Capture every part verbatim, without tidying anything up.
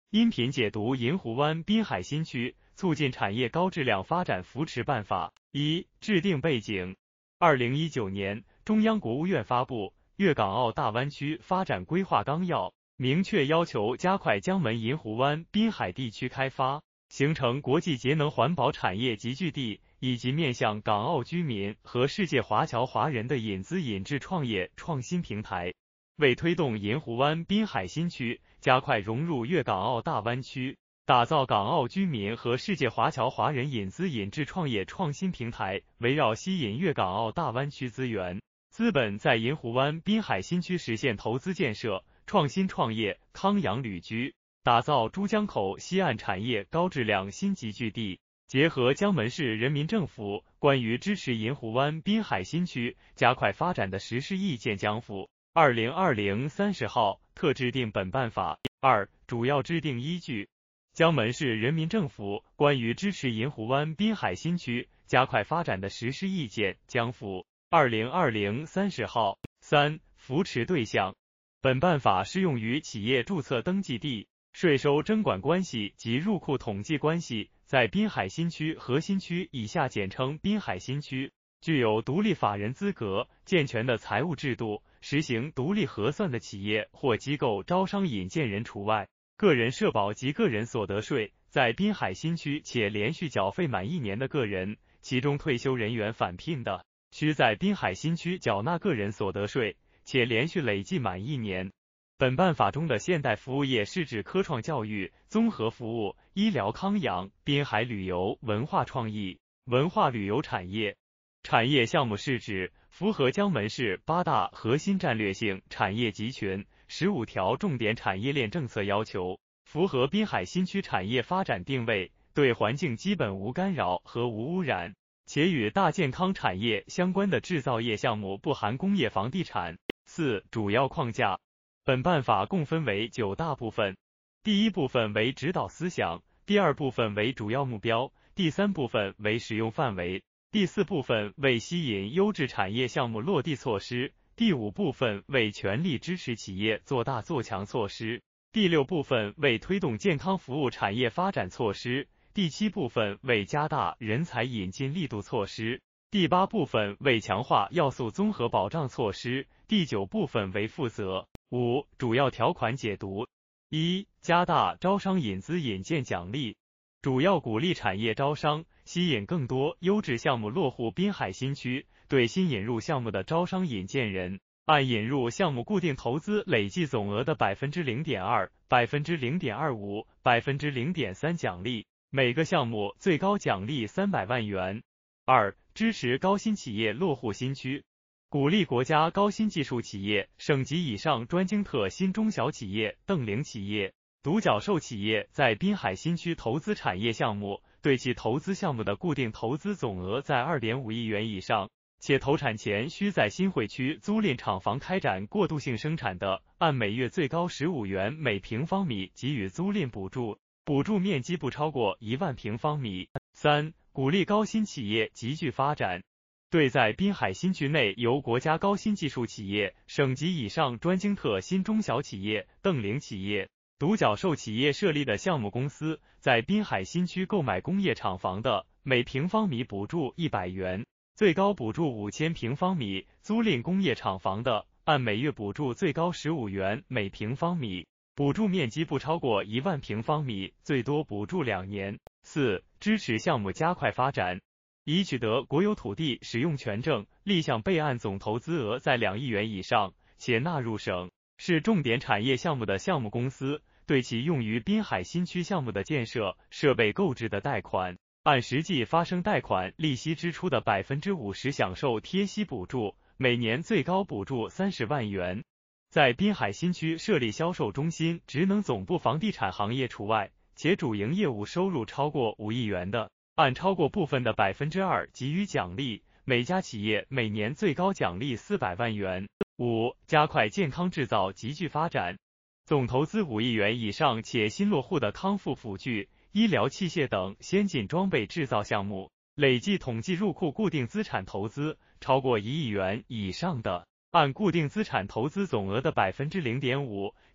音频解读银湖湾滨海新区促进产业高质量发展扶持办法。一、制定背景。二零一九年，中央国务院发布《粤港澳大湾区发展规划纲要》，明确要求加快江门银湖湾滨海地区开发，形成国际节能环保产业集聚地，以及面向港澳居民和世界华侨华人的引资引智创业创新平台。为推动银湖湾滨海新区加快融入粤港澳大湾区，打造港澳居民和世界华侨华人引资引智创业创新平台，围绕吸引粤港澳大湾区资源、资本在银湖湾滨海新区实现投资建设、创新创业、康养旅居，打造珠江口西岸产业高质量新集聚地。结合江门市人民政府关于支持银湖湾滨海新区加快发展的实施意见江府二零二零三十号特制定本办法。二、主要制定依据。江门市人民政府关于支持银湖湾滨海新区加快发展的实施意见江府二零二零三十号。三、扶持对象。本办法适用于企业注册登记地、税收征管关系及入库统计关系在滨海新区核心区以下简称滨海新区，具有独立法人资格、健全的财务制度、实行独立核算的企业或机构招商引荐人除外。个人社保及个人所得税在滨海新区且连续缴费满一年的个人，其中退休人员返聘的，需在滨海新区缴纳个人所得税，且连续累计满一年。本办法中的现代服务业是指科创教育、综合服务、医疗康养、滨海旅游、文化创意、文化旅游产业。产业项目是指符合江门市八大核心战略性产业集群、十五条重点产业链政策要求，符合滨海新区产业发展定位，对环境基本无干扰和无污染，且与大健康产业相关的制造业项目不含工业房地产。四、主要框架。本办法共分为九大部分，第一部分为指导思想，第二部分为主要目标，第三部分为使用范围，第四部分为吸引优质产业项目落地措施，第五部分为全力支持企业做大做强措施，第六部分为推动健康服务产业发展措施，第七部分为加大人才引进力度措施，第八部分为强化要素综合保障措施，第九部分为负责。五、主要条款解读。一、加大招商引资引荐奖励，主要鼓励产业招商，吸引更多优质项目落户滨海新区，对新引入项目的招商引荐人，按引入项目固定投资累计总额的百分之零点二、百分之零点二五、百分之零点三奖励，每个项目最高奖励三百万元。二、支持高新企业落户新区。鼓励国家高新技术企业、省级以上专精特新中小企业、瞪羚企业、独角兽企业在滨海新区投资产业项目，对其投资项目的固定投资总额在 二点五亿元以上，且投产前需在新会区租赁厂房开展过渡性生产的，按每月最高十五元每平方米给予租赁补助，补助面积不超过一万平方米。三、鼓励高新企业集聚发展。对在滨海新区内由国家高新技术企业、省级以上专精特新中小企业、瞪羚企业、独角兽企业设立的项目公司，在滨海新区购买工业厂房的，每平方米补助一百元，最高补助五千平方米；租赁工业厂房的，按每月补助最高十五元每平方米，补助面积不超过一万平方米，最多补助两年。四、支持项目加快发展。已取得国有土地使用权证、立项备案总投资额在两亿元以上，且纳入省市重点产业项目的项目公司，对其用于滨海新区项目的建设、设备购置的贷款，按实际发生贷款利息支出的百分之五十享受贴息补助，每年最高补助三十万元。在滨海新区设立销售中心、职能总部房地产行业除外，且主营业务收入超过五亿元的，按超过部分的百分之二给予奖励，每家企业每年最高奖励四百万元。五、加快健康制造集聚发展。总投资五亿元以上且新落户的康复辅具、医疗器械等先进装备制造项目，累计统计入库固定资产投资超过一亿元以上的，按固定资产投资总额的百分之零点五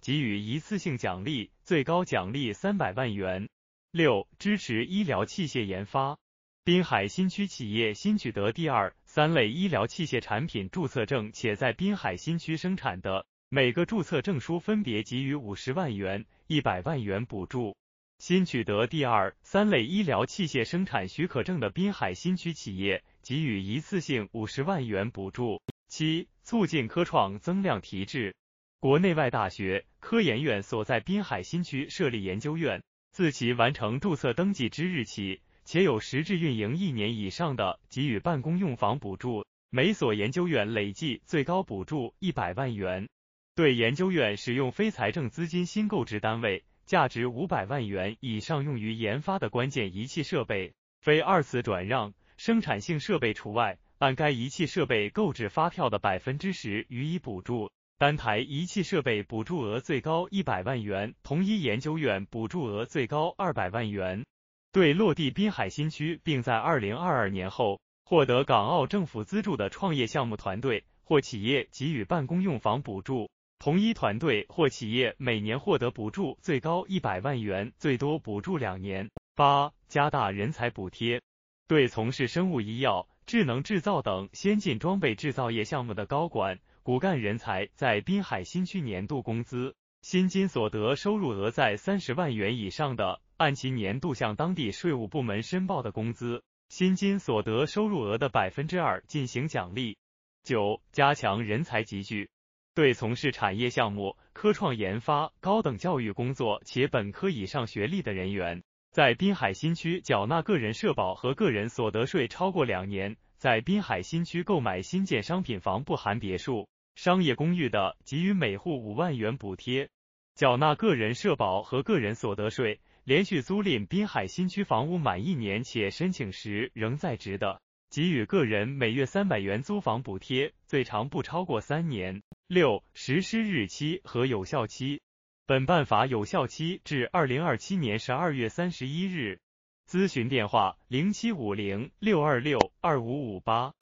给予一次性奖励，最高奖励三百万元。六、支持医疗器械研发。滨海新区企业新取得第二、三类医疗器械产品注册证且在滨海新区生产的，每个注册证书分别给予五十万元、一百万元补助。新取得第二、三类医疗器械生产许可证的滨海新区企业给予一次性五十万元补助。七、促进科创增量提质。国内外大学、科研院所在滨海新区设立研究院，自其完成注册登记之日起，且有实质运营一年以上的，给予办公用房补助，每所研究院累计最高补助一百万元。对研究院使用非财政资金新购置单位，价值五百万元以上用于研发的关键仪器设备，非二次转让、生产性设备除外，按该仪器设备购置发票的百分之十予以补助。单台仪器设备补助额最高一百万元，同一研究院补助额最高二百万元。对落地滨海新区并在二零二二年后获得港澳政府资助的创业项目团队或企业给予办公用房补助，同一团队或企业每年获得补助最高一百万元，最多补助两年。八、加大人才补贴。对从事生物医药、智能制造等先进装备制造业项目的高管、骨干人才，在滨海新区年度工资、薪金所得收入额在三十万元以上的，按其年度向当地税务部门申报的工资、薪金所得收入额的百分之二进行奖励。九、加强人才集聚。对从事产业项目、科创研发、高等教育工作且本科以上学历的人员，在滨海新区缴纳个人社保和个人所得税超过两年，在滨海新区购买新建商品房不含别墅、商业公寓的，给予每户五万元补贴。缴纳个人社保和个人所得税，连续租赁滨海新区房屋满一年且申请时仍在职的，给予个人每月三百元租房补贴，最长不超过三年。六、实施日期和有效期。本办法有效期至二零二七年十二月三十一日。咨询电话：零七五零六二六二五五八。